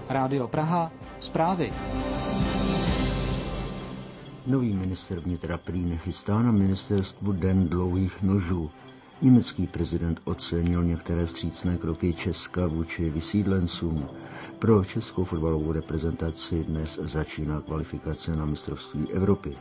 Rádio Praha, zprávy. Nový ministr vnitra prý nechystá na ministerstvu Den dlouhých nožů. Německý prezident ocenil některé vstřícné kroky Česka vůči vysídlencům. Pro českou fotbalovou reprezentaci dnes začíná kvalifikace na mistrovství Evropy.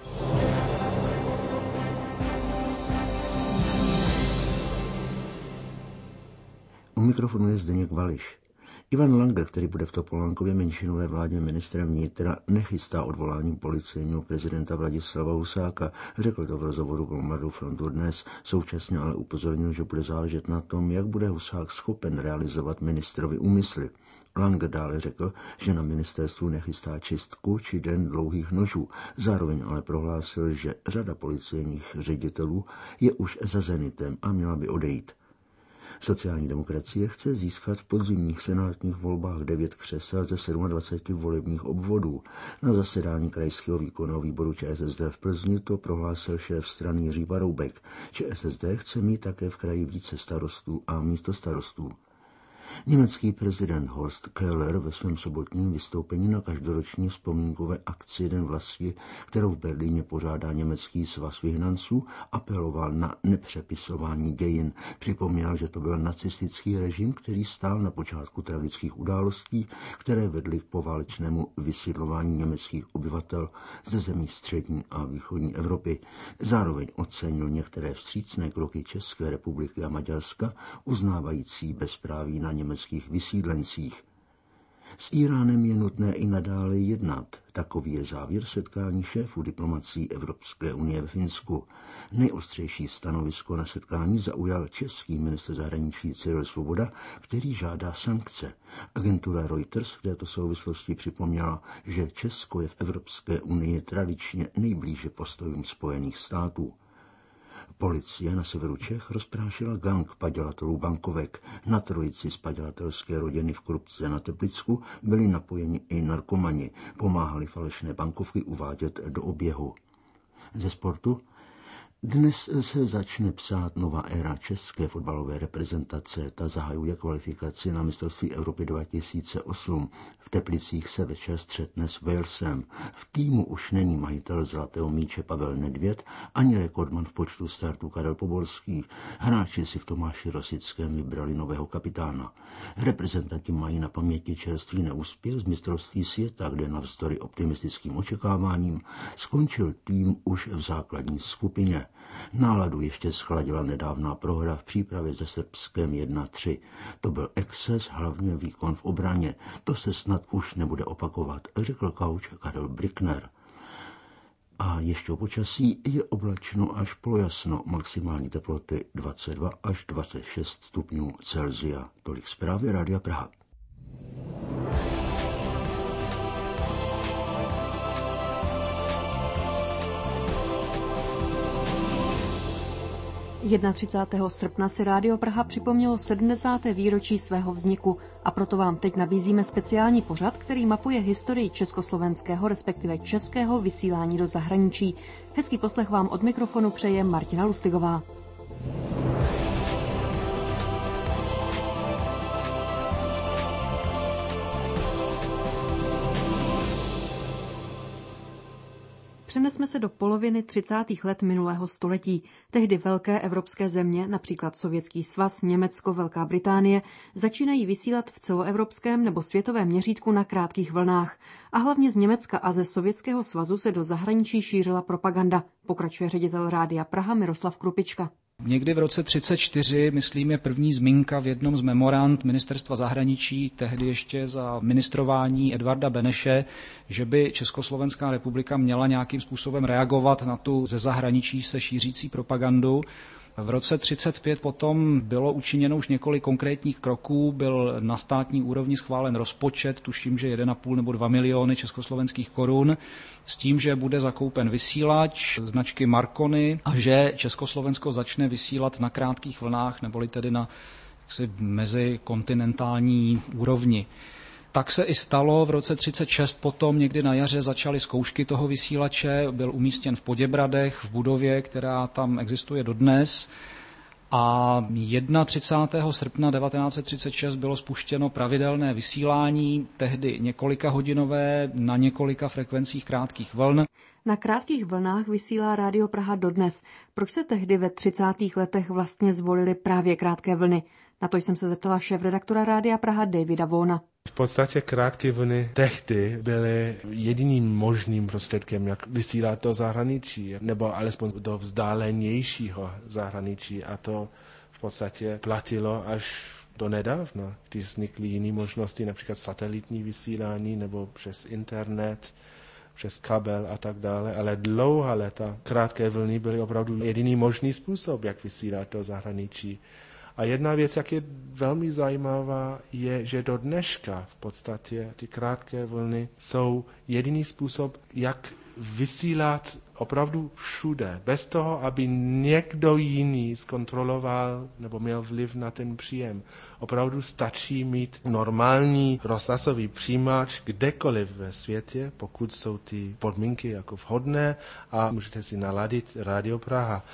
U mikrofonu je Zdeněk Vališ. Ivan Langer, který bude v Topolánkově menšinové vládě ministrem vnitra, nechystá odvolání policejního prezidenta Vladislava Husáka. Řekl to v rozhovoru pro Mladou frontu dnes. Současně ale upozornil, že bude záležet na tom, jak bude Husák schopen realizovat ministrovi úmysly. Langer dále řekl, že na ministerstvu nechystá čistku či Den dlouhých nožů. Zároveň ale prohlásil, že řada policejních ředitelů je už za zenitem a měla by odejít. Sociální demokracie chce získat v podzimních senátních volbách 9 křesel ze 27 volebních obvodů. Na zasedání krajského výkonného výboru ČSSD v Plzni to prohlásil šéf strany Jiří Paroubek. ČSSD chce mít také v kraji více starostů a místostarostů. Německý prezident Horst Köhler ve svém sobotním vystoupení na každoroční vzpomínkové akci Den vlasti, kterou v Berlíně pořádá Německý svaz vyhnanců, apeloval na nepřepisování dějin. Připomněl, že to byl nacistický režim, který stál na počátku tragických událostí, které vedly k poválečnému vysídlování německých obyvatel ze zemí střední a východní Evropy. Zároveň ocenil některé vstřícné kroky České republiky a Maďarska, uznávající bezpráví na německých vysídlencích. S Íránem je nutné i nadále jednat. Takový je závěr setkání šéfů diplomací Evropské unie ve Finsku. Nejostřejší stanovisko na setkání zaujal český ministr zahraničí Cyril Svoboda, který žádá sankce. Agentura Reuters v této souvislosti připomněla, že Česko je v Evropské unii tradičně nejblíže postojům Spojených států. Policie na severu Čech rozprášila gang padělatelů bankovek. Na trojici z padělatelské rodiny v Krupce na Teplicku byli napojeni i narkomani. Pomáhali falešné bankovky uvádět do oběhu. Ze sportu? Dnes se začne psát nová éra české fotbalové reprezentace. Ta zahajuje kvalifikaci na mistrovství Evropy 2008. V Teplicích se večer střetne s Walesem. V týmu už není majitel zlatého míče Pavel Nedvěd ani rekordman v počtu startů Karel Poborský. Hráči si v Tomáši Rosickém vybrali nového kapitána. Reprezentanti mají na paměti čerstvý neúspěch z mistrovství světa, kde navzdory optimistickým očekáváním skončil tým už v základní skupině. Náladu ještě schladila nedávná prohra v přípravě se Srbskem 1-3. To byl exces, hlavně výkon v obraně. To se snad už nebude opakovat, řekl kauč Karel Brickner. A ještě o počasí: je oblačno až polojasno, maximální teploty 22 až 26 stupňů Celsia. Tolik zprávy Rádia Praha. Dne 31. srpna si Rádio Praha připomnělo 70. výročí svého vzniku a proto vám teď nabízíme speciální pořad, který mapuje historii československého, respektive českého vysílání do zahraničí. Hezký poslech vám od mikrofonu přeje Martina Lustigová. Přenesme se do poloviny 30. let minulého století. Tehdy velké evropské země, například Sovětský svaz, Německo, Velká Británie, začínají vysílat v celoevropském nebo světovém měřítku na krátkých vlnách. A hlavně z Německa a ze Sovětského svazu se do zahraničí šířila propaganda, pokračuje ředitel Rádia Praha Miroslav Krupička. Někdy v roce 1934, myslím, je první zmínka v jednom z memorand ministerstva zahraničí, tehdy ještě za ministrování Edvarda Beneše, že by Československá republika měla nějakým způsobem reagovat na tu ze zahraničí se šířící propagandu. V roce 1935 potom bylo učiněno už několik konkrétních kroků, byl na státní úrovni schválen rozpočet, tuším, že 1,5 nebo 2 miliony československých korun, s tím, že bude zakoupen vysílač značky Marconi a že Československo začne vysílat na krátkých vlnách, neboli tedy na mezikontinentální úrovni. Tak se i stalo. V roce 1936 potom někdy na jaře začaly zkoušky toho vysílače, byl umístěn v Poděbradech v budově, která tam existuje dodnes. a 31. srpna 1936 bylo spuštěno pravidelné vysílání, tehdy několikahodinové na několika frekvencích krátkých vln. Na krátkých vlnách vysílá Rádio Praha dodnes. Proč se tehdy ve 30. letech vlastně zvolili právě krátké vlny? Na to jsem se zeptala šéfredaktora Rádia Praha Davida Vona. V podstatě krátké vlny tehdy byly jediným možným prostředkem, jak vysílat do zahraničí, nebo alespoň do vzdálenějšího zahraničí. A to v podstatě platilo až do nedávna, když vznikly jiné možnosti, například satelitní vysílání nebo přes internet, přes kabel a tak dále, ale dlouhá léta krátké vlny byly opravdu jediný možný způsob, jak vysílat do zahraničí. A jedna věc, jak je velmi zajímavá, je, že do dneška v podstatě ty krátké vlny jsou jediný způsob, jak vysílat opravdu všude, bez toho, aby někdo jiný zkontroloval nebo měl vliv na ten příjem. Opravdu stačí mít normální rozhlasový přijímač kdekoliv ve světě, pokud jsou ty podmínky jako vhodné, a můžete si naladit Rádio Praha.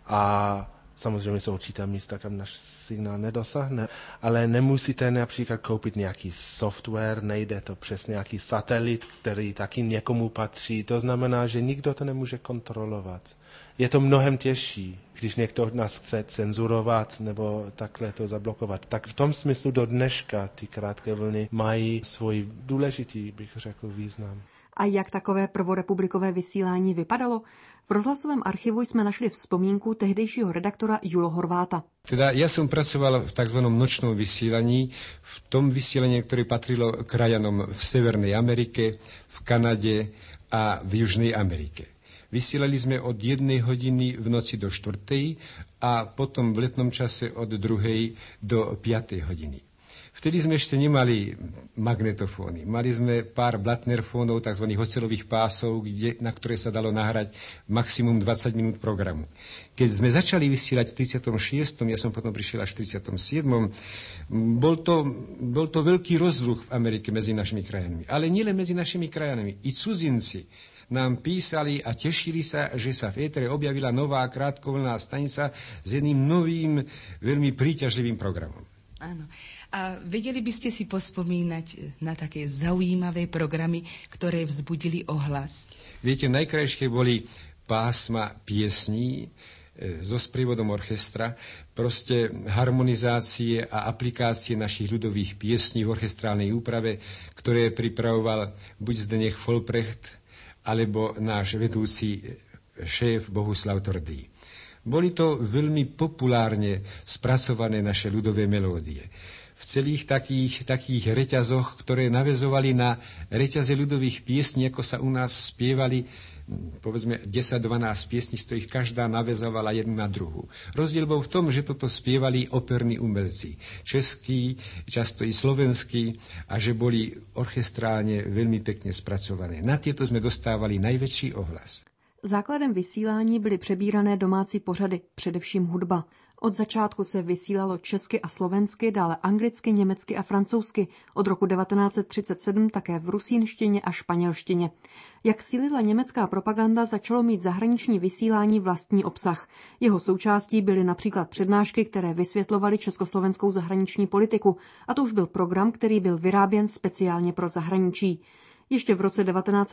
A samozřejmě jsou určitá místa, kam náš signál nedosáhne, ale nemusíte například koupit nějaký software, nejde to přes nějaký satelit, který taky někomu patří. To znamená, že nikdo to nemůže kontrolovat. Je to mnohem těžší, když někdo nás chce cenzurovat nebo takhle to zablokovat. Tak v tom smyslu do dneška ty krátké vlny mají svůj důležitý, bych řekl, význam. A jak takové prvorepublikové vysílání vypadalo? V rozhlasovém archivu jsme našli vzpomínku tehdejšího redaktora Julo Horváta. Teda ja som pracoval v tzv. Nočnom vysílaní, v tom vysílaní, ktoré patrilo krajanom v Severnej Amerike, v Kanade a v Južnej Amerike. Vysielali sme od 1 hodiny v noci do 4. a potom v letnom čase od 2. do 5. hodiny. Vtedy sme ešte nemali magnetofóny. Mali sme pár blatnerfónov, tzv. Ocelových pásov, na ktoré sa dalo nahrať maximum 20 minút programu. Keď sme začali vysielať v 36., ja som potom prišiel až v 37., bol to veľký rozruch v Amerike medzi našimi krajinami. Ale nielen medzi našimi krajinami. I cudzinci nám písali a tešili sa, že sa v étere objavila nová krátkovlná stanica s jedným novým, veľmi príťažlivým programom. Áno. A vedeli by ste si pospomínať na také zaujímavé programy, ktoré vzbudili ohlas? Viete, najkrajšie boli pásma piesní so sprievodom orchestra, proste harmonizácie a aplikácie našich ľudových piesní v orchestrálnej úprave, ktoré pripravoval buď Zdeněk Folprecht, alebo náš vedúci šéf Bohuslav Tvrdý. Boli to veľmi populárne spracované naše ľudové melódie. V celých takých reťazoch, ktoré naväzovali na reťaze ľudových piesní, ako sa u nás spievali, povedzme 10-12 piesní, z ktorých každá naväzovala jednu na druhú. Rozdiel bol v tom, že toto spievali operní umelci, českí, často i slovenskí, a že boli orchestrálne veľmi pekne spracované. Na tieto sme dostávali najväčší ohlas. Základem vysílání byly přebírané domácí pořady, především hudba. Od začátku se vysílalo česky a slovensky, dále anglicky, německy a francouzsky. Od roku 1937 také v rusínštině a španělštině. Jak sílila německá propaganda, začalo mít zahraniční vysílání vlastní obsah. Jeho součástí byly například přednášky, které vysvětlovaly československou zahraniční politiku. A to už byl program, který byl vyráběn speciálně pro zahraničí. Ještě v roce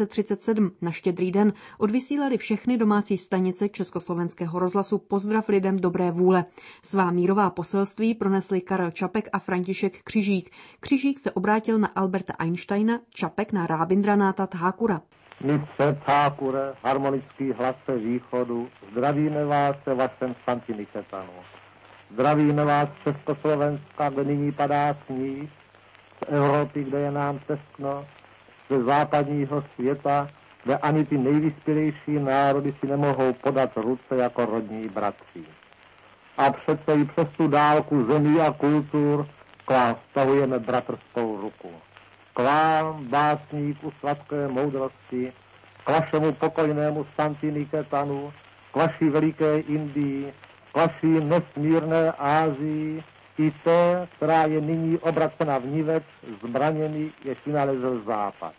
1937 na Štědrý den odvysílali všechny domácí stanice Československého rozhlasu Pozdrav lidem dobré vůle. Svá mírová poselství pronesli Karel Čapek a František Křižík. Křižík se obrátil na Alberta Einsteina, Čapek na Rábindranáta Thakura. Mistr Thakure, harmonický hlase východu, zdravíme vás ve vašem Santiniketanu. Zdravíme vás Československa, kde nyní padá sníh, z Evropy, kde je nám teskno, ze západního světa, kde ani ty nejvyspělejší národy si nemohou podat ruce jako rodní bratři. A přece i přes tu dálku zemí a kultur k vám vztahujeme bratrskou ruku. K vám, básníku sladké moudrosti, k vašemu pokojnému Santiniketanu, k vaší veliké Indii, k vaší nesmírné Ázii, i té, která je nyní obracena vniveč zbraněmi, jež vynalezl západ.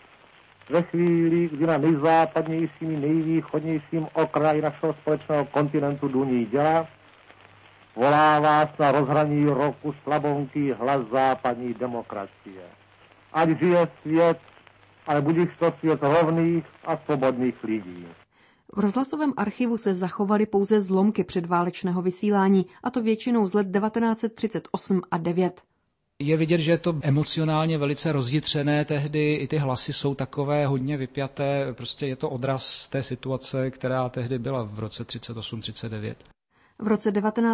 Ve chvíli, kdy na nejzápadnějším, nejvýchodnějším okraji našeho společného kontinentu duní děla, volá vás na rozhraní roku slabonký hlas západní demokracie. Ať žije svět, ale budiž to svět rovných a svobodných lidí. V rozhlasovém archivu se zachovaly pouze zlomky předválečného vysílání, a to většinou z let 1938 a 9. Je vidět, že je to emocionálně velice rozjitřené tehdy, i ty hlasy jsou takové hodně vypjaté, prostě je to odraz té situace, která tehdy byla v roce 38-39. V roce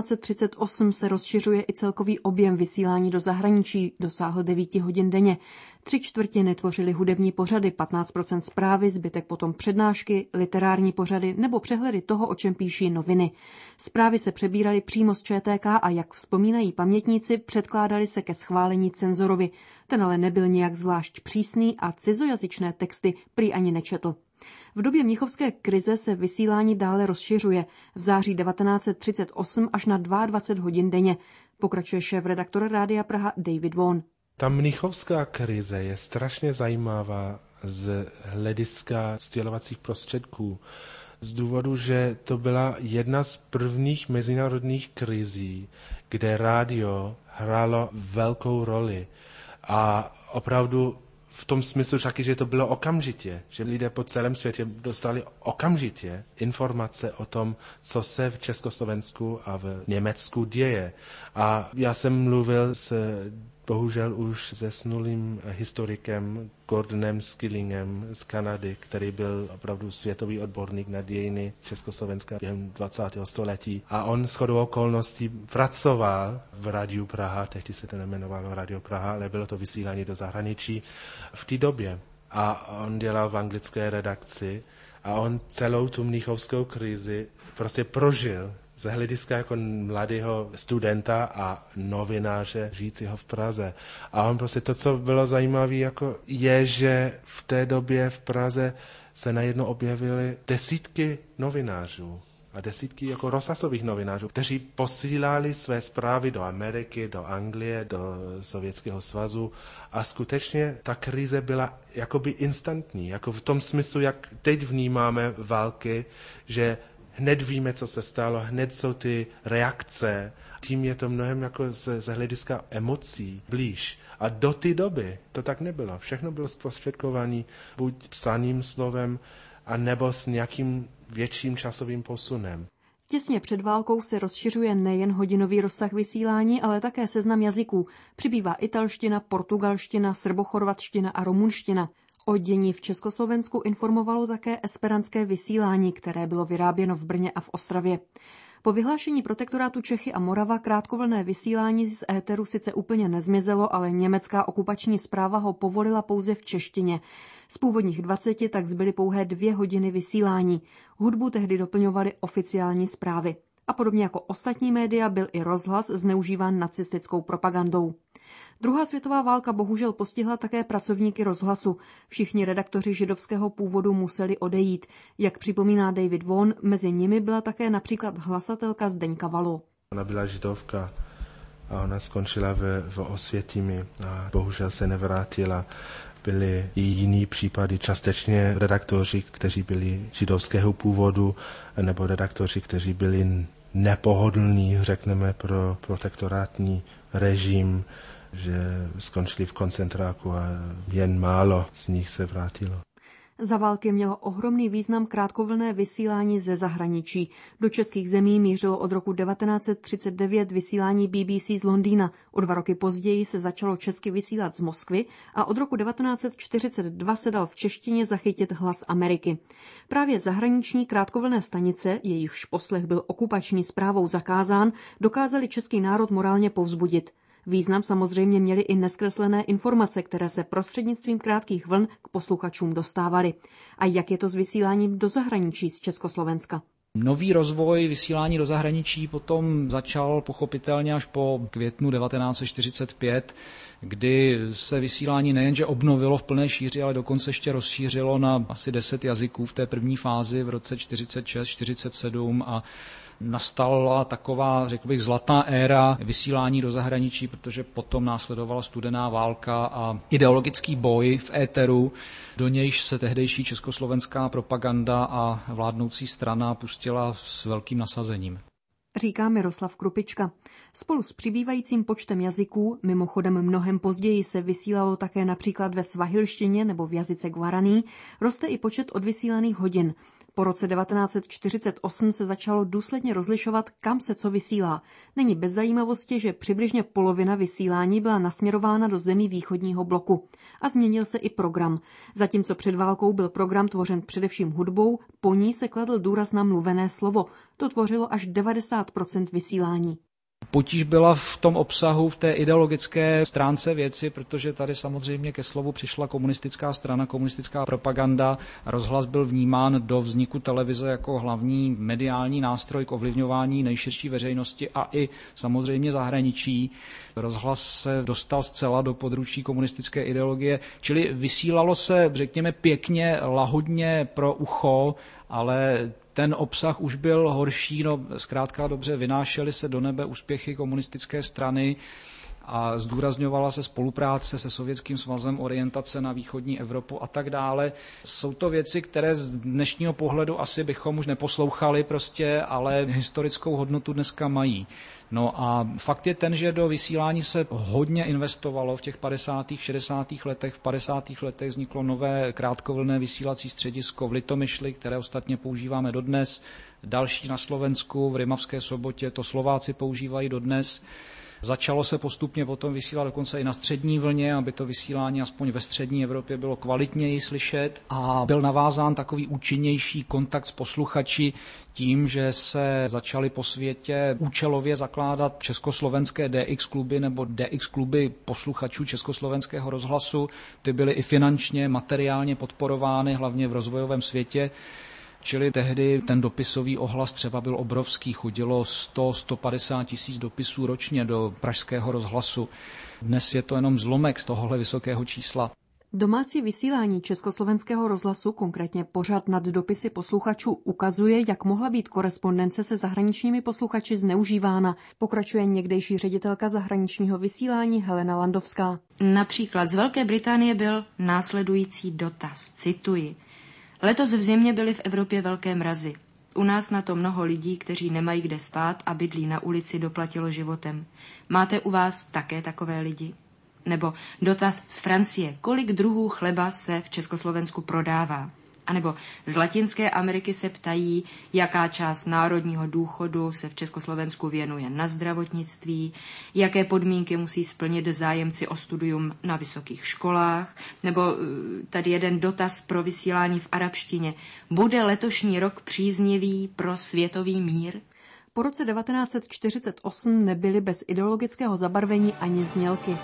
1938 se rozšiřuje i celkový objem vysílání do zahraničí, dosáhl 9 hodin denně. 3/4 tvořily hudební pořady, 15% zprávy, zbytek potom přednášky, literární pořady nebo přehledy toho, o čem píší noviny. Zprávy se přebíraly přímo z ČTK a jak vzpomínají pamětníci, předkládaly se ke schválení cenzorovi. Ten ale nebyl nijak zvlášť přísný a cizojazyčné texty prý ani nečetl. V době mnichovské krize se vysílání dále rozšiřuje. V září 1938 až na 22 hodin denně. Pokračuje šéfredaktor Rádia Praha David Vaughan. Ta mnichovská krize je strašně zajímavá z hlediska sdělovacích prostředků. Z důvodu, že to byla jedna z prvních mezinárodních krizí, kde rádio hrálo velkou roli. A opravdu v tom smyslu taky, že to bylo okamžitě, že lidé po celém světě dostali okamžitě informace o tom, co se v Československu a v Německu děje. A já jsem mluvil bohužel už zesnulým historikem Gordonem Skillingem z Kanady, který byl opravdu světový odborník na dějiny Československa během 20. století. A on shodou okolností pracoval v Rádiu Praha, tehdy se to nejmenovalo Radio Praha, ale bylo to vysílání do zahraničí v té době. A on dělal v anglické redakci a on celou tu mnichovskou krizi prostě prožil z hlediska jako mladého studenta a novináře žijícího v Praze. A on prostě to, co bylo zajímavé, jako je, že v té době v Praze se najednou objevily desítky novinářů a desítky jako rozhlasových novinářů, kteří posílali své zprávy do Ameriky, do Anglie, do Sovětského svazu a skutečně ta krize byla jakoby instantní, jako v tom smyslu, jak teď vnímáme války, že hned víme, co se stalo, hned jsou ty reakce. Tím je to mnohem jako ze hlediska emocí blíž. A do té doby to tak nebylo. Všechno bylo zprostředkované buď psaným slovem, a nebo s nějakým větším časovým posunem. Těsně před válkou se rozšiřuje nejen hodinový rozsah vysílání, ale také seznam jazyků. Přibývá italština, portugalština, srbochorvatština a rumunština. O dění v Československu informovalo také esperantské vysílání, které bylo vyráběno v Brně a v Ostravě. Po vyhlášení protektorátu Čechy a Morava krátkovlnné vysílání z éteru sice úplně nezmizelo, ale německá okupační správa ho povolila pouze v češtině. Z původních 20 tak zbyly pouhé 2 hodiny vysílání. Hudbu tehdy doplňovaly oficiální zprávy. A podobně jako ostatní média byl i rozhlas zneužíván nacistickou propagandou. Druhá světová válka bohužel postihla také pracovníky rozhlasu. Všichni redaktoři židovského původu museli odejít. Jak připomíná David Vaughan, mezi nimi byla také například hlasatelka Zdeňka Valo. Ona byla židovka a ona skončila v Osvětimi a bohužel se nevrátila. Byly i jiný případy, částečně redaktoři, kteří byli židovského původu, nebo redaktoři, kteří byli nepohodlní, řekneme, pro protektorátní režim, že skončili v koncentráku a jen málo z nich se vrátilo. Za války mělo ohromný význam krátkovlnné vysílání ze zahraničí. Do českých zemí mířilo od roku 1939 vysílání BBC z Londýna. O 2 roky později se začalo česky vysílat z Moskvy a od roku 1942 se dal v češtině zachytit Hlas Ameriky. Právě zahraniční krátkovlnné stanice, jejichž poslech byl okupační správou zakázán, dokázali český národ morálně povzbudit. Význam samozřejmě měly i neskreslené informace, které se prostřednictvím krátkých vln k posluchačům dostávaly. A jak je to s vysíláním do zahraničí z Československa? Nový rozvoj vysílání do zahraničí potom začal pochopitelně až po květnu 1945, kdy se vysílání nejenže obnovilo v plné šíři, ale dokonce ještě rozšířilo na asi 10 jazyků v té první fázi v roce 46-47 a nastala taková, řekl bych, zlatá éra vysílání do zahraničí, protože potom následovala studená válka a ideologický boj v éteru, do nějž se tehdejší československá propaganda a vládnoucí strana pustila s velkým nasazením. říká Miroslav Krupička. Spolu s přibývajícím počtem jazyků, mimochodem mnohem později se vysílalo také například ve svahilštině nebo v jazyce guaraní, roste i počet odvysílaných hodin. Po roce 1948 se začalo důsledně rozlišovat, kam se co vysílá. Není bez zajímavosti, že přibližně polovina vysílání byla nasměrována do zemí východního bloku. A změnil se i program. Zatímco před válkou byl program tvořen především hudbou, po ní se kladl důraz na mluvené slovo. To tvořilo až 90% vysílání. Potíž byla v tom obsahu, v té ideologické stránce věci, protože tady samozřejmě ke slovu přišla komunistická strana, komunistická propaganda. Rozhlas byl vnímán do vzniku televize jako hlavní mediální nástroj k ovlivňování nejširší veřejnosti a i samozřejmě zahraničí. Rozhlas se dostal zcela do područí komunistické ideologie, čili vysílalo se, řekněme, pěkně, lahodně pro ucho, ale ten obsah už byl horší, zkrátka dobře vynášely se do nebe úspěchy komunistické strany a zdůrazňovala se spolupráce se Sovětským svazem, orientace na východní Evropu a tak dále. Jsou to věci, které z dnešního pohledu asi bychom už neposlouchali prostě, ale historickou hodnotu dneska mají. No a fakt je ten, že do vysílání se hodně investovalo v těch 50. 60. letech. V 50. letech vzniklo nové krátkovlnné vysílací středisko v Litomyšli, které ostatně používáme dodnes. Další na Slovensku, v Rimavské Sobotě, to Slováci používají dodnes. Začalo se postupně potom vysílat dokonce i na střední vlně, aby to vysílání aspoň ve střední Evropě bylo kvalitněji slyšet a byl navázán takový účinnější kontakt s posluchači tím, že se začaly po světě účelově zakládat československé DX kluby nebo DX kluby posluchačů československého rozhlasu. Ty byly i finančně, materiálně podporovány, hlavně v rozvojovém světě. Čili tehdy ten dopisový ohlas třeba byl obrovský, chodilo 100-150 tisíc dopisů ročně do pražského rozhlasu. Dnes je to jenom zlomek z tohohle vysokého čísla. Domácí vysílání československého rozhlasu, konkrétně pořad nad dopisy posluchačů, ukazuje, jak mohla být korespondence se zahraničními posluchači zneužívána, pokračuje někdejší ředitelka zahraničního vysílání Helena Landovská. Například z Velké Británie byl následující dotaz, cituji. Letos v zimě byly v Evropě velké mrazy. U nás na to mnoho lidí, kteří nemají kde spát a bydlí na ulici, doplatilo životem. Máte u vás také takové lidi? Nebo dotaz z Francie, kolik druhů chleba se v Československu prodává? A nebo z Latinské Ameriky se ptají, jaká část národního důchodu se v Československu věnuje na zdravotnictví, jaké podmínky musí splnit zájemci o studium na vysokých školách, nebo tady jeden dotaz pro vysílání v arabštině. Bude letošní rok příznivý pro světový mír? Po roce 1948 nebyly bez ideologického zabarvení ani znělky.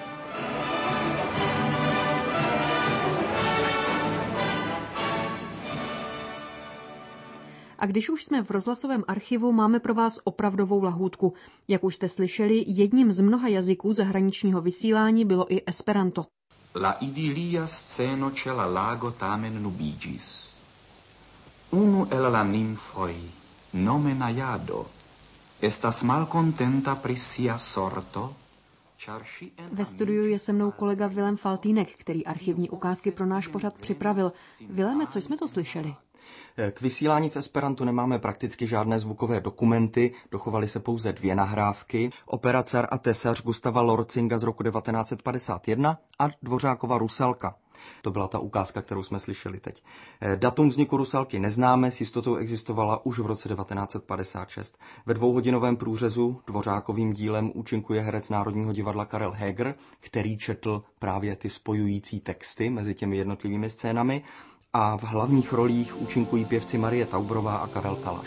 A když už jsme v rozhlasovém archivu, máme pro vás opravdovou lahůdku. Jak už jste slyšeli, jedním z mnoha jazyků zahraničního vysílání bylo i Esperanto. La idilia sceno ce la lago tamen nubigis. Unu el la nymphoi, nome Najado, estas malcontenta pri sia sorto. Ve studiu je se mnou kolega Vilém Faltýnek, který archivní ukázky pro náš pořad připravil. Viléme, co jsme to slyšeli? K vysílání v Esperantu nemáme prakticky žádné zvukové dokumenty, dochovaly se pouze 2 nahrávky. Opera Car a tesař Gustava Lorcinga z roku 1951 a Dvořákova Rusalka. To byla ta ukázka, kterou jsme slyšeli teď. Datum vzniku Rusalky neznáme, s jistotou existovala už v roce 1956. Ve 2hodinovém průřezu Dvořákovým dílem účinkuje herec Národního divadla Karel Heger, který četl právě ty spojující texty mezi těmi jednotlivými scénami, a v hlavních rolích účinkují pěvci Marie Tauberová a Karel Kalaš.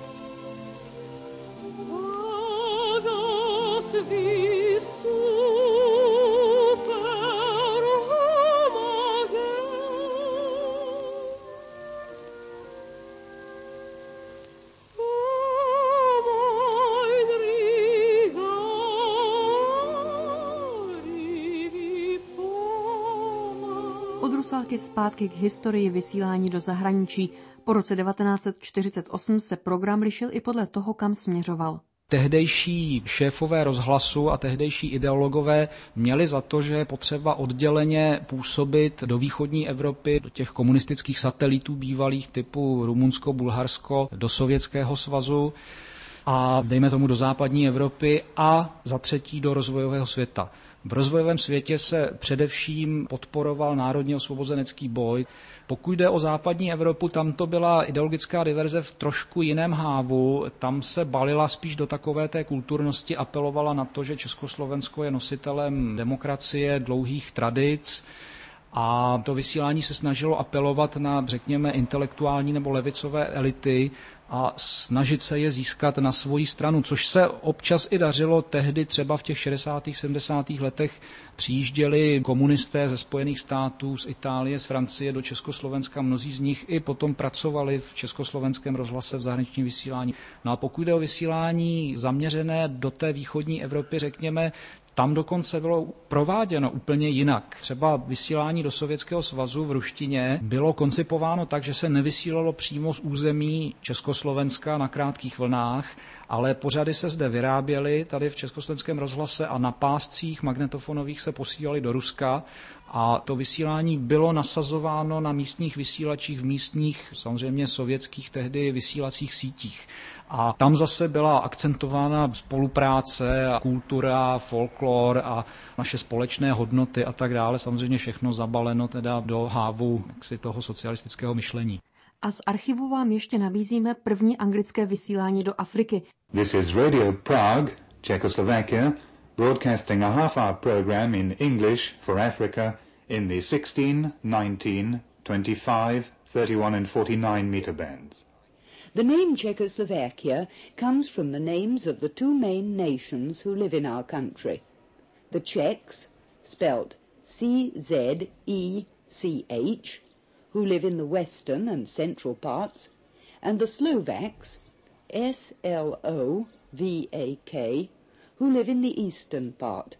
Visu posláky zpátky k historii vysílání do zahraničí. Po roce 1948 se program lišil i podle toho, kam směřoval. Tehdejší šéfové rozhlasu a tehdejší ideologové měli za to, že je potřeba odděleně působit do východní Evropy, do těch komunistických satelitů bývalých typu Rumunsko, Bulharsko, do Sovětského svazu a dejme tomu do západní Evropy a za třetí do rozvojového světa. V rozvojovém světě se především podporoval národně osvobozenecký boj. Pokud jde o západní Evropu, tam to byla ideologická diverze v trošku jiném hávu. Tam se balila spíš do takové té kulturnosti, apelovala na to, že Československo je nositelem demokracie, dlouhých tradic. A to vysílání se snažilo apelovat na, řekněme, intelektuální nebo levicové elity a snažit se je získat na svoji stranu, což se občas i dařilo. Tehdy třeba v těch 60. 70. letech přijížděli komunisté ze Spojených států, z Itálie, z Francie do Československa. Mnozí z nich i potom pracovali v československém rozhlase v zahraničním vysílání. No a pokud jde o vysílání zaměřené do té východní Evropy, řekněme, tam dokonce bylo prováděno úplně jinak. Třeba vysílání do Sovětského svazu v ruštině bylo koncipováno tak, že se nevysílalo přímo z území Československa na krátkých vlnách, ale pořady se zde vyráběly tady v československém rozhlase a na páscích magnetofonových se posílaly do Ruska a to vysílání bylo nasazováno na místních vysílačích v místních, samozřejmě sovětských tehdy vysílacích sítích. A tam zase byla akcentována spolupráce, kultura, folklor a naše společné hodnoty a tak dále. Samozřejmě všechno zabaleno teda do hávu toho socialistického myšlení. A z archivu vám ještě nabízíme první anglické vysílání do Afriky. This is Radio Prague, Czechoslovakia, broadcasting a half-hour program in English for Africa in the 16, 19, 25, 31 and 49 meter bands. The name Czechoslovakia comes from the names of the two main nations who live in our country. The Czechs, spelt C-Z-E-C-H, who live in the western and central parts, and the Slovaks, S-L-O-V-A-K, who live in the eastern part.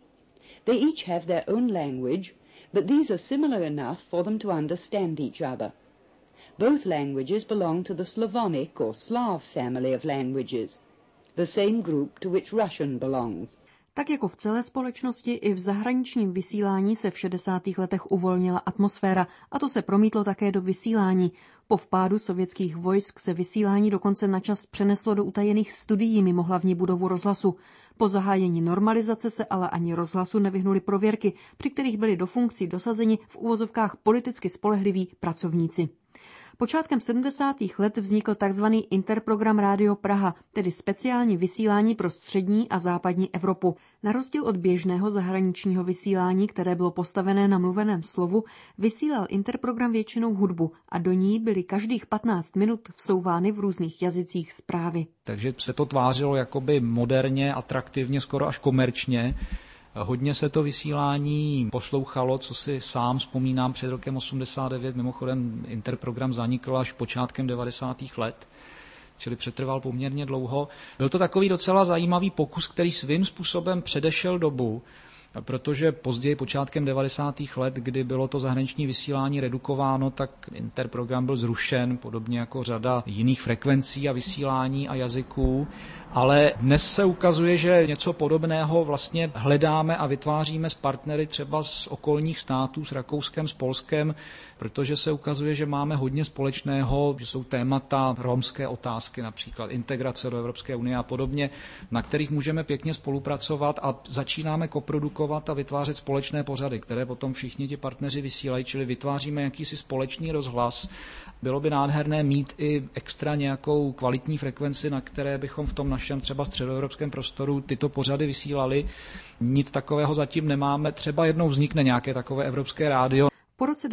They each have their own language, but these are similar enough for them to understand each other. Both languages belong to the Slavonic or Slav family of languages, the same group to which Russian belongs. Tak jako v celé společnosti, i v zahraničním vysílání se v 60. letech uvolnila atmosféra a to se promítlo také do vysílání. Po vpádu sovětských vojsk se vysílání dokonce na čas přeneslo do utajených studií mimo hlavní budovu rozhlasu. Po zahájení normalizace se ale ani rozhlasu nevyhnuli prověrky, při kterých byli do funkcí dosazeni v uvozovkách politicky spolehliví pracovníci. Počátkem 70. let vznikl tzv. Interprogram Rádio Praha, tedy speciální vysílání pro střední a západní Evropu. Na rozdíl od běžného zahraničního vysílání, které bylo postavené na mluveném slovu, vysílal Interprogram většinou hudbu a do ní byly každých 15 minut vsouvány v různých jazycích zprávy. Takže se to tvářilo jakoby moderně, atraktivně, skoro až komerčně. Hodně se to vysílání poslouchalo, co si sám vzpomínám před rokem 89, mimochodem Interprogram zanikl až počátkem 90. let, čili přetrval poměrně dlouho. Byl to takový docela zajímavý pokus, který svým způsobem předešel dobu, protože později počátkem 90. let, kdy bylo to zahraniční vysílání redukováno, tak Interprogram byl zrušen, podobně jako řada jiných frekvencí a vysílání a jazyků. Ale dnes se ukazuje, že něco podobného vlastně hledáme a vytváříme s partnery třeba z okolních států, s Rakouskem, s Polskem, protože se ukazuje, že máme hodně společného, že jsou témata romské otázky, například integrace do Evropské unie a podobně, na kterých můžeme pěkně spolupracovat a začínáme koprodukovat a vytvářet společné pořady, které potom všichni ti partneři vysílají, čili vytváříme jakýsi společný rozhlas. Bylo by nádherné mít i extra nějakou kvalitní frekvenci, na které bychom v tom našem třeba středoevropském prostoru tyto pořady vysílali. Nic takového zatím nemáme. Třeba jednou vznikne nějaké takové evropské rádio. Po roce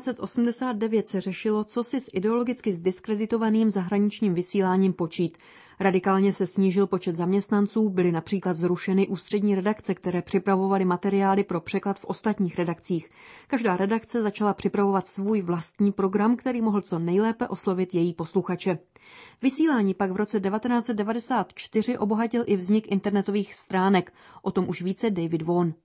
1989 se řešilo, co si s ideologicky zdiskreditovaným zahraničním vysíláním počít. Radikálně se snížil počet zaměstnanců, byly například zrušeny ústřední redakce, které připravovaly materiály pro překlad v ostatních redakcích. Každá redakce začala připravovat svůj vlastní program, který mohl co nejlépe oslovit její posluchače. Vysílání pak v roce 1994 obohatil i vznik internetových stránek. O tom už více David Vaughan.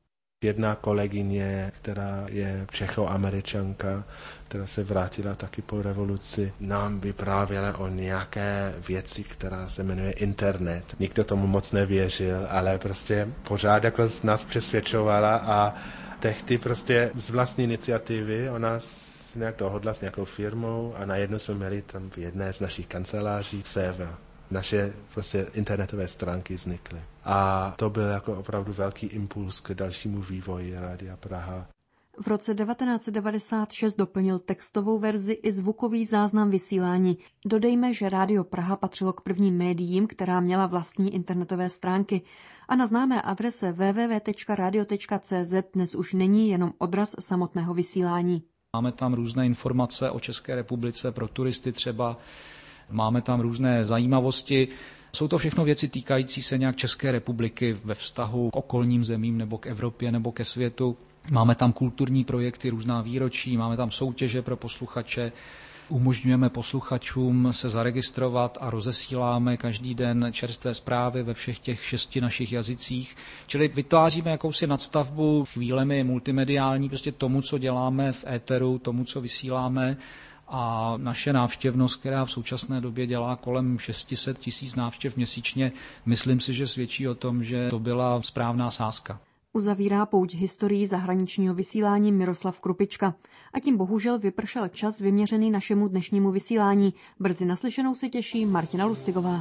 Jedna kolegyně, která je Čechoameričanka, která se vrátila taky po revoluci, nám vyprávěla o nějaké věci, která se jmenuje internet. Nikdo tomu moc nevěřil, ale prostě pořád jako nás přesvědčovala a tehdy prostě z vlastní iniciativy ona se nějak dohodla s nějakou firmou a najednou jsme měli tam v jedné z našich kanceláří server. Naše prostě internetové stránky vznikly. A to byl jako opravdu velký impuls k dalšímu vývoji Rádia Praha. V roce 1996 doplnil textovou verzi i zvukový záznam vysílání. Dodejme, že Rádio Praha patřilo k prvním médiím, která měla vlastní internetové stránky. A na známé adrese www.radio.cz dnes už není jenom odraz samotného vysílání. Máme tam různé informace o České republice pro turisty třeba, máme tam různé zajímavosti. Jsou to všechno věci týkající se nějak České republiky ve vztahu k okolním zemím nebo k Evropě nebo ke světu. Máme tam kulturní projekty, různá výročí, máme tam soutěže pro posluchače. Umožňujeme posluchačům se zaregistrovat a rozesíláme každý den čerstvé zprávy ve všech těch 6 našich jazycích. Čili vytváříme jakousi nadstavbu chvílemi multimediální, prostě tomu, co děláme v éteru, tomu, co vysíláme. A naše návštěvnost, která v současné době dělá kolem 600 000 návštěv měsíčně, myslím si, že svědčí o tom, že to byla správná sázka. Uzavírá pouť historií zahraničního vysílání Miroslav Krupička. A tím bohužel vypršel čas vyměřený našemu dnešnímu vysílání. Brzy naslyšenou se těší Martina Lustigová.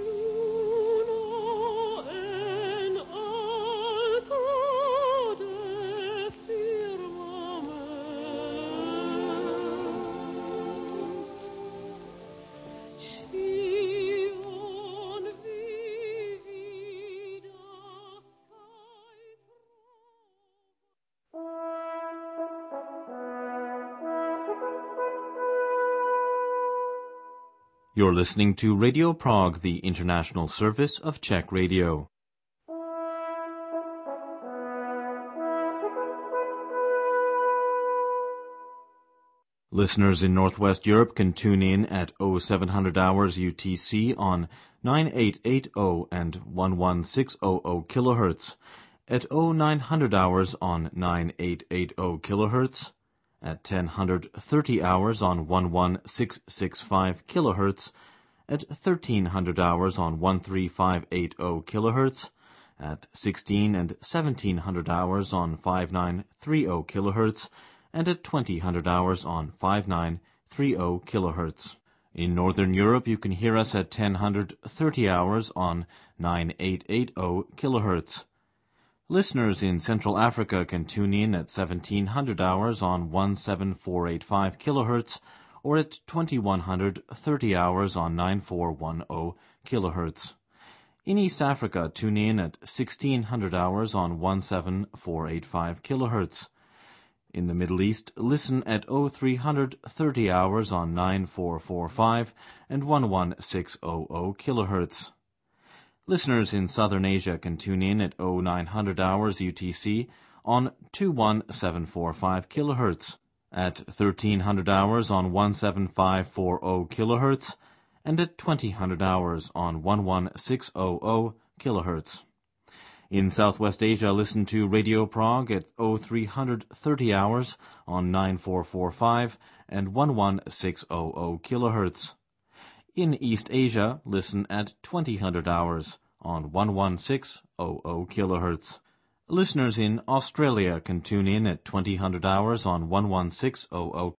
You're listening to Radio Prague, the international service of Czech Radio. Listeners in Northwest Europe can tune in at 0700 hours UTC on 9880 and 11600 kHz, at 0900 hours on 9880 kHz, at 1030 hours on 11665 kHz, at 1300 hours on 13580 kHz, at 16 and 1700 hours on 5930 kHz, and at 2000 hours on 5930 kHz. In Northern Europe, you can hear us at 1030 hours on 9880 kHz. Listeners in Central Africa can tune in at 1700 hours on 17485 kHz or at 2130 hours on 9410 kHz. In East Africa, tune in at 1600 hours on 17485 kHz. In the Middle East, listen at 0330 hours on 9445 and 11600 kHz. Listeners in Southern Asia can tune in at 0900 hours UTC on 21745 kHz, at 1300 hours on 17540 kHz, and at 2000 hours on 11600 kHz. In Southwest Asia, listen to Radio Prague at 0330 hours on 9445 and 11600 kHz. In East Asia, listen at 2000 hours on 11600 kHz. Listeners in Australia can tune in at 2000 hours on 11600